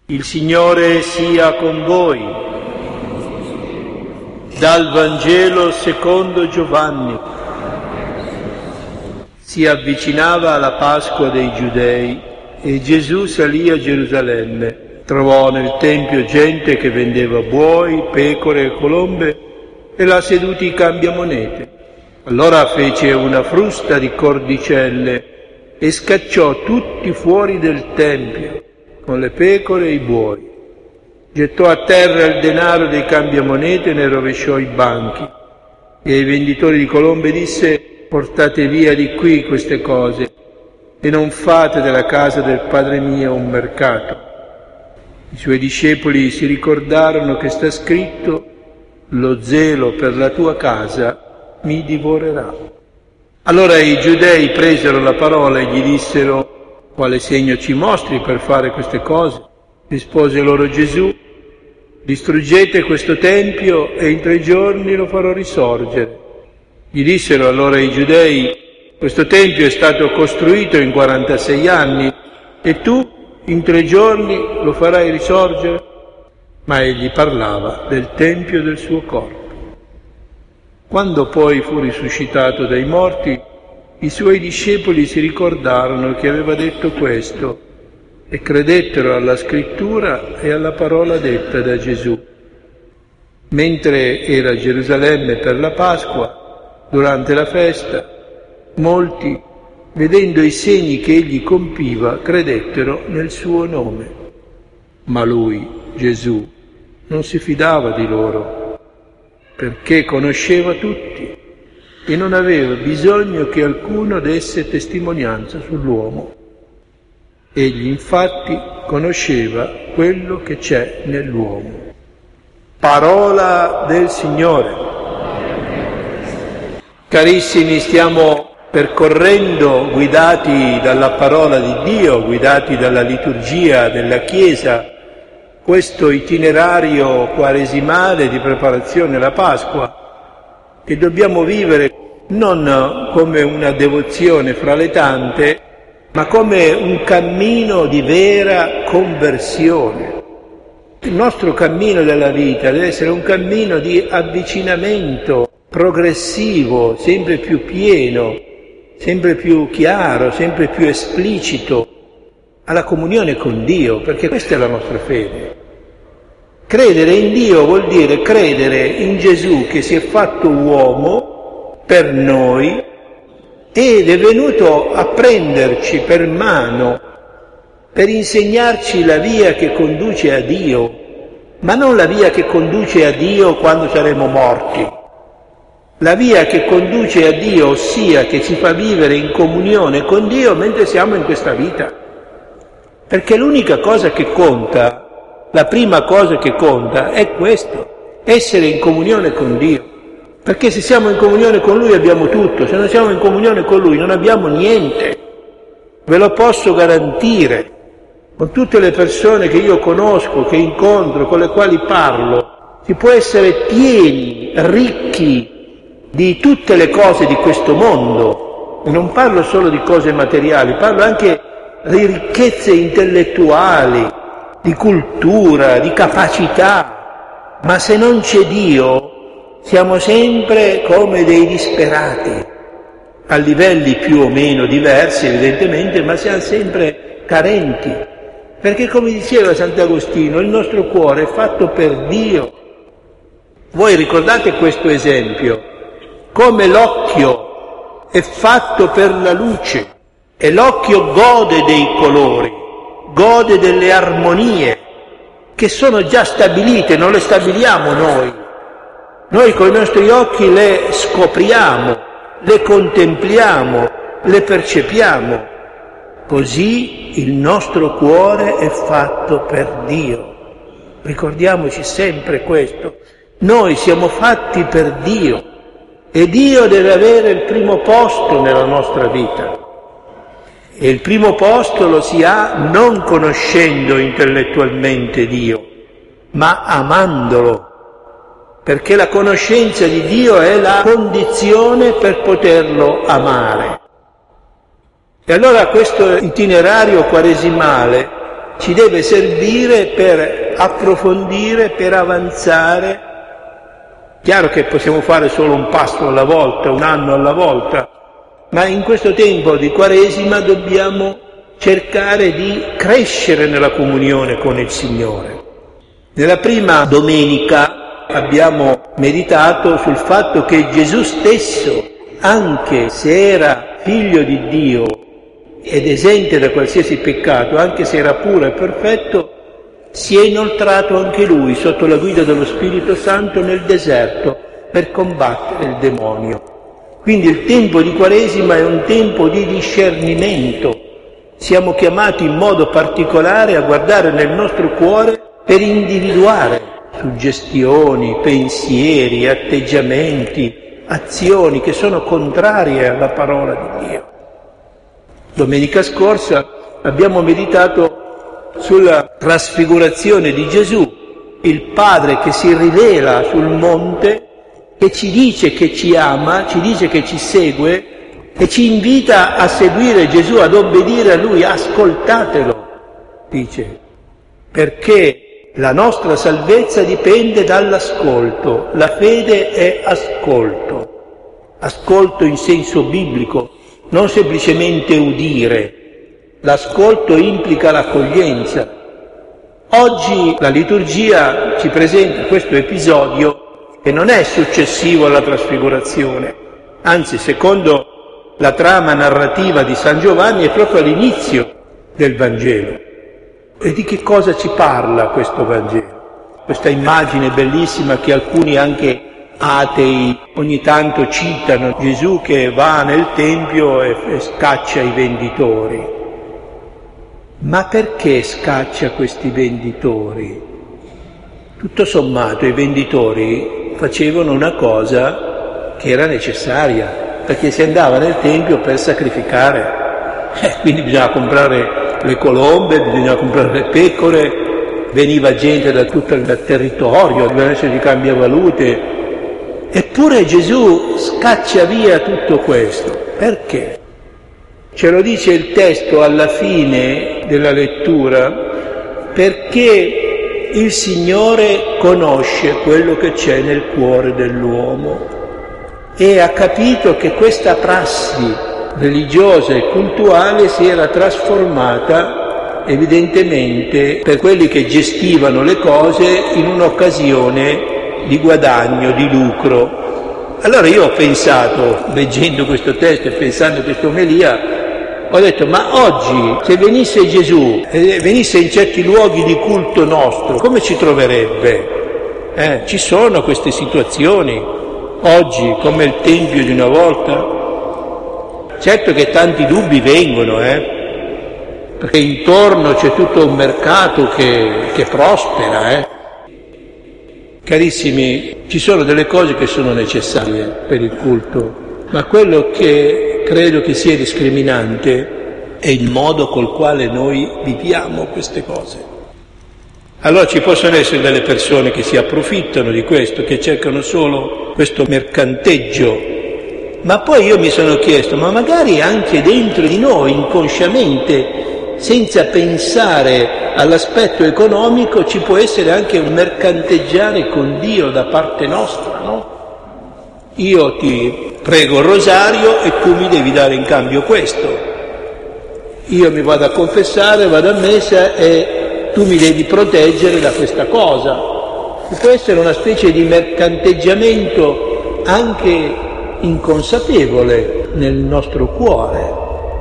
Il Signore sia con voi. Dal Vangelo secondo Giovanni. Si avvicinava la Pasqua dei Giudei e Gesù salì a Gerusalemme. Trovò nel Tempio gente che vendeva buoi, pecore e colombe e là seduti i cambiamonete. Allora fece una frusta di cordicelle e scacciò tutti fuori del Tempio, con le pecore e i buoi. Gettò a terra il denaro dei cambiamonete e ne rovesciò i banchi. E ai venditori di colombe disse: portate via di qui queste cose e non fate della casa del Padre mio un mercato. I suoi discepoli si ricordarono che sta scritto: lo zelo per la tua casa mi divorerà. Allora i giudei presero la parola e gli dissero: quale segno ci mostri per fare queste cose? Rispose loro Gesù: distruggete questo tempio e in 3 giorni lo farò risorgere. Gli dissero allora i giudei: questo tempio è stato costruito in 46 anni e tu in 3 giorni lo farai risorgere? Ma egli parlava del tempio del suo corpo. Quando poi fu risuscitato dai morti, i suoi discepoli si ricordarono che aveva detto questo e credettero alla scrittura e alla parola detta da Gesù. Mentre era a Gerusalemme per la Pasqua, durante la festa, molti, vedendo i segni che egli compiva, credettero nel suo nome. Ma lui, Gesù, non si fidava di loro, perché conosceva tutti e non aveva bisogno che alcuno desse testimonianza sull'uomo. Egli infatti conosceva quello che c'è nell'uomo. Parola del Signore. Carissimi, stiamo percorrendo, guidati dalla parola di Dio, guidati dalla liturgia della Chiesa, questo itinerario quaresimale di preparazione alla Pasqua, che dobbiamo vivere non come una devozione fra le tante, ma come un cammino di vera conversione. Il nostro cammino della vita deve essere un cammino di avvicinamento progressivo, sempre più pieno, sempre più chiaro, sempre più esplicito alla comunione con Dio, perché questa è la nostra fede. Credere in Dio vuol dire credere in Gesù che si è fatto uomo per noi ed è venuto a prenderci per mano per insegnarci la via che conduce a Dio, ma non la via che conduce a Dio quando saremo morti. La via che conduce a Dio, ossia che ci fa vivere in comunione con Dio mentre siamo in questa vita. Perché l'unica cosa che conta, la prima cosa che conta è questo, essere in comunione con Dio. Perché se siamo in comunione con Lui abbiamo tutto, se non siamo in comunione con Lui non abbiamo niente. Ve lo posso garantire. Con tutte le persone che io conosco, che incontro, con le quali parlo, si può essere pieni, ricchi di tutte le cose di questo mondo. E non parlo solo di cose materiali, parlo anche di ricchezze intellettuali, di cultura, di capacità. Ma se non c'è Dio, siamo sempre come dei disperati, a livelli più o meno diversi evidentemente, ma siamo sempre carenti. Perché come diceva Sant'Agostino, il nostro cuore è fatto per Dio. Voi ricordate questo esempio? Come l'occhio è fatto per la luce e l'occhio gode dei colori, gode delle armonie che sono già stabilite, non le stabiliamo noi. Noi con i nostri occhi le scopriamo, le contempliamo, le percepiamo. Così il nostro cuore è fatto per Dio. Ricordiamoci sempre questo. Noi siamo fatti per Dio e Dio deve avere il primo posto nella nostra vita. E il primo posto lo si ha non conoscendo intellettualmente Dio, ma amandolo. Perché la conoscenza di Dio è la condizione per poterlo amare. E allora questo itinerario quaresimale ci deve servire per approfondire, per avanzare. Chiaro che possiamo fare solo un passo alla volta, un anno alla volta, ma in questo tempo di Quaresima dobbiamo cercare di crescere nella comunione con il Signore. Nella prima domenica abbiamo meditato sul fatto che Gesù stesso, anche se era figlio di Dio ed esente da qualsiasi peccato, anche se era puro e perfetto, si è inoltrato anche lui sotto la guida dello Spirito Santo nel deserto per combattere il demonio. Quindi il tempo di Quaresima è un tempo di discernimento. Siamo chiamati in modo particolare a guardare nel nostro cuore per individuare suggestioni, pensieri, atteggiamenti, azioni che sono contrarie alla parola di Dio. Domenica scorsa abbiamo meditato sulla trasfigurazione di Gesù, il Padre che si rivela sul monte, che ci dice che ci ama, ci dice che ci segue e ci invita a seguire Gesù, ad obbedire a Lui. Ascoltatelo, dice, perché la nostra salvezza dipende dall'ascolto. La fede è ascolto, ascolto in senso biblico, non semplicemente udire. L'ascolto implica l'accoglienza. Oggi la liturgia ci presenta questo episodio che non è successivo alla trasfigurazione, anzi, secondo la trama narrativa di San Giovanni, è proprio all'inizio del Vangelo. E di che cosa ci parla questo Vangelo? Questa immagine bellissima che alcuni anche atei ogni tanto citano, Gesù che va nel Tempio e scaccia i venditori. Ma perché scaccia questi venditori? Tutto sommato i venditori facevano una cosa che era necessaria, perché si andava nel Tempio per sacrificare. Quindi bisognava comprare le colombe, bisognava comprare le pecore, veniva gente da tutto il territorio, dovevano essere di cambiavalute. Eppure Gesù scaccia via tutto questo. Perché? Ce lo dice il testo alla fine della lettura, perché il Signore conosce quello che c'è nel cuore dell'uomo e ha capito che questa prassi religiosa e cultuale si era trasformata evidentemente per quelli che gestivano le cose in un'occasione di guadagno, di lucro. Allora io ho pensato, leggendo questo testo e pensando a questa omelia, ho detto, ma oggi se venisse Gesù e venisse in certi luoghi di culto nostro, come ci troverebbe? Ci sono queste situazioni oggi, come il Tempio di una volta? Certo che tanti dubbi vengono, perché intorno c'è tutto un mercato che prospera, Carissimi, ci sono delle cose che sono necessarie per il culto, ma quello che credo che sia discriminante è il modo col quale noi viviamo queste cose. Allora ci possono essere delle persone che si approfittano di questo, che cercano solo questo mercanteggio, ma poi io mi sono chiesto, ma magari anche dentro di noi, inconsciamente, senza pensare all'aspetto economico, ci può essere anche un mercanteggiare con Dio da parte nostra, no? Io ti prego il rosario e tu mi devi dare in cambio questo. Io mi vado a confessare, vado a messa e tu mi devi proteggere da questa cosa. Ci può essere una specie di mercanteggiamento anche inconsapevole nel nostro cuore.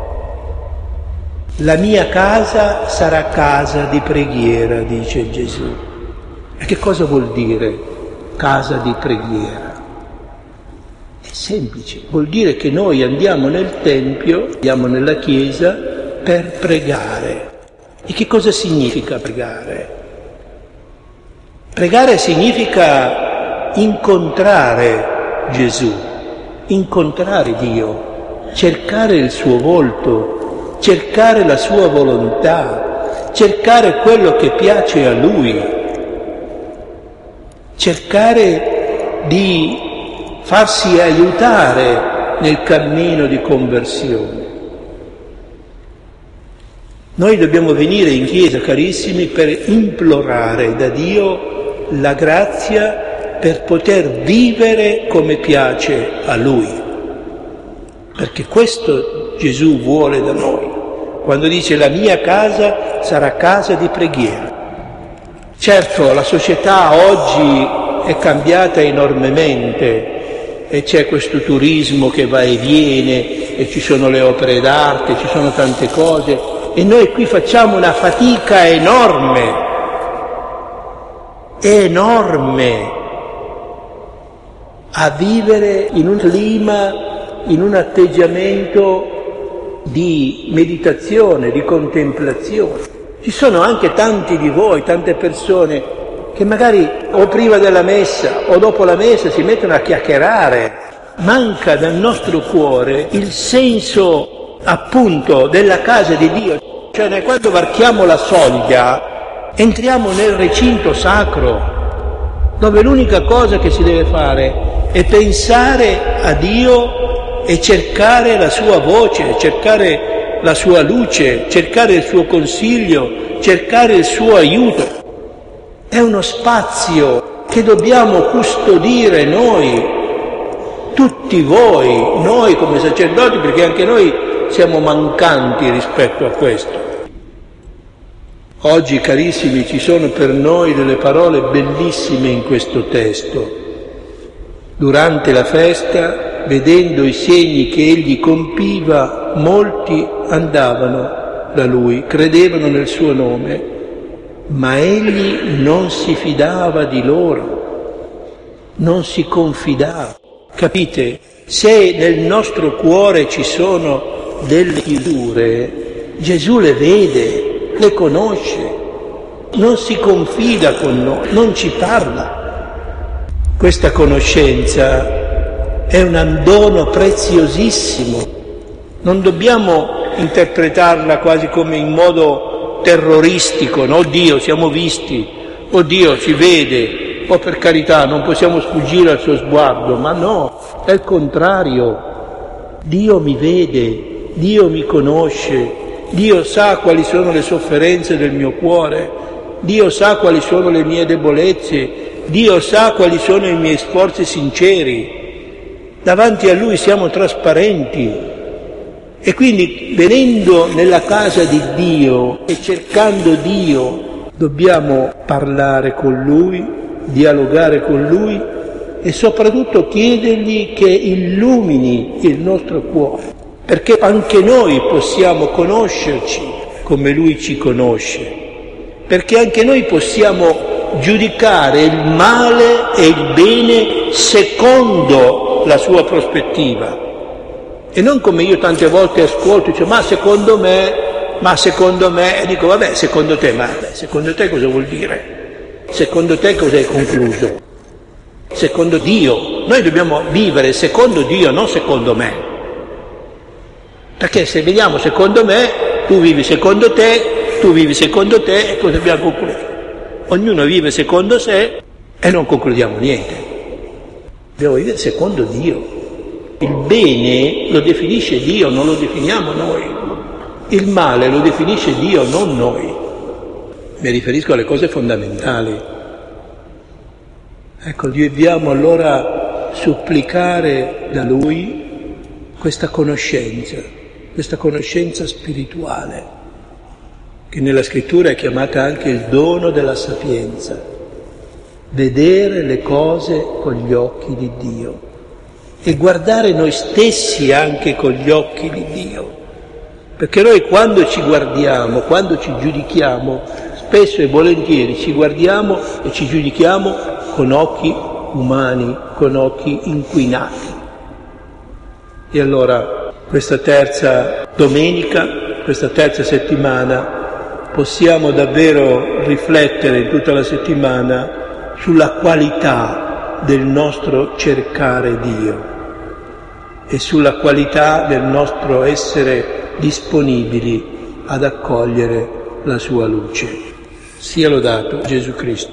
La mia casa sarà casa di preghiera, dice Gesù. E che cosa vuol dire casa di preghiera? È semplice, vuol dire che noi andiamo nel Tempio, andiamo nella Chiesa per pregare. E che cosa significa pregare? Pregare significa incontrare Gesù, incontrare Dio, cercare il suo volto, cercare la sua volontà, cercare quello che piace a Lui, cercare di farsi aiutare nel cammino di conversione. Noi dobbiamo venire in chiesa, carissimi, per implorare da Dio la grazia per poter vivere come piace a Lui. Perché questo Gesù vuole da noi, quando dice la mia casa sarà casa di preghiera. Certo, la società oggi è cambiata enormemente e c'è questo turismo che va e viene e ci sono le opere d'arte, ci sono tante cose e noi qui facciamo una fatica enorme a vivere in un clima, in un atteggiamento di meditazione, di contemplazione. Ci sono anche tanti di voi, tante persone che magari o prima della messa o dopo la messa si mettono a chiacchierare. Manca nel nostro cuore il senso appunto della casa di Dio. Cioè noi quando varchiamo la soglia entriamo nel recinto sacro, dove l'unica cosa che si deve fare è pensare a Dio e cercare la sua voce, cercare la sua luce, cercare il suo consiglio, cercare il suo aiuto. È uno spazio che dobbiamo custodire noi, tutti voi, noi come sacerdoti, perché anche noi siamo mancanti rispetto a questo. Oggi, carissimi, ci sono per noi delle parole bellissime in questo testo. Durante la festa, vedendo i segni che egli compiva, molti andavano da lui, credevano nel suo nome, ma egli non si fidava di loro, non si confidava. Capite? Se nel nostro cuore ci sono delle chiusure, Gesù le vede, le conosce, non si confida con noi, non ci parla. Questa conoscenza è un dono preziosissimo, non dobbiamo interpretarla quasi come in modo terroristico, no? Oddio, siamo visti, oddio ci vede, o per carità non possiamo sfuggire al suo sguardo, ma no, è il contrario. Dio mi vede, Dio mi conosce, Dio sa quali sono le sofferenze del mio cuore, Dio sa quali sono le mie debolezze, Dio sa quali sono i miei sforzi sinceri. Davanti a Lui siamo trasparenti e quindi venendo nella casa di Dio e cercando Dio dobbiamo parlare con Lui, dialogare con Lui e soprattutto chiedergli che illumini il nostro cuore, perché anche noi possiamo conoscerci come Lui ci conosce, perché anche noi possiamo giudicare il male e il bene secondo la sua prospettiva e non come io tante volte ascolto, dice ma secondo me, e dico vabbè secondo te cosa vuol dire? Secondo te cosa hai concluso? Secondo Dio, noi dobbiamo vivere secondo Dio, non secondo me, perché se vediamo secondo me, tu vivi secondo te e cosa abbiamo concluso? Ognuno vive secondo sé e non concludiamo niente. Dobbiamo vivere secondo Dio. Il bene lo definisce Dio, non lo definiamo noi. Il male lo definisce Dio, non noi. Mi riferisco alle cose fondamentali. Ecco, dobbiamo allora supplicare da Lui questa conoscenza spirituale, che nella scrittura è chiamata anche il dono della sapienza, vedere le cose con gli occhi di Dio e guardare noi stessi anche con gli occhi di Dio, perché noi quando ci guardiamo, quando ci giudichiamo, spesso e volentieri ci guardiamo e ci giudichiamo con occhi umani, con occhi inquinati. E allora questa terza domenica, questa terza settimana, possiamo davvero riflettere in tutta la settimana sulla qualità del nostro cercare Dio e sulla qualità del nostro essere disponibili ad accogliere la sua luce. Sia lodato Gesù Cristo.